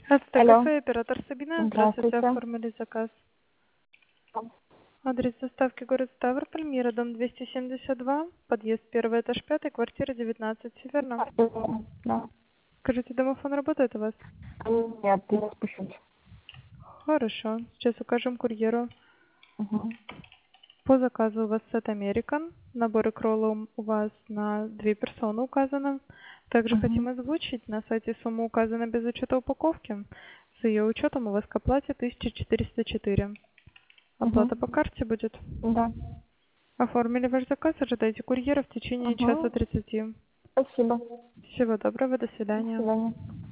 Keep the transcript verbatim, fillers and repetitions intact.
Это Алло. кафе «Оператор» Сабина. Здравствуйте, Здравствуйте. оформили заказ. Адрес доставки город Ставрополь, Мира, дом двести семьдесят два, подъезд первый этаж пятый, квартира девятнадцать, Северно. Да. Скажите, домофон работает у вас? Нет, я спущусь. Хорошо, сейчас укажем курьеру. Угу. По заказу у вас сет American, набор икролл у вас на две персоны указано. Также Угу. хотим озвучить, на сайте сумма указана без учета упаковки. С ее учетом у вас к оплате тысяча четыреста четыре. Угу. Оплата по карте будет. Да. Оформили ваш заказ, ожидайте курьера в течение часа Угу. тридцати. Спасибо. Всего доброго, до До свидания. свидания.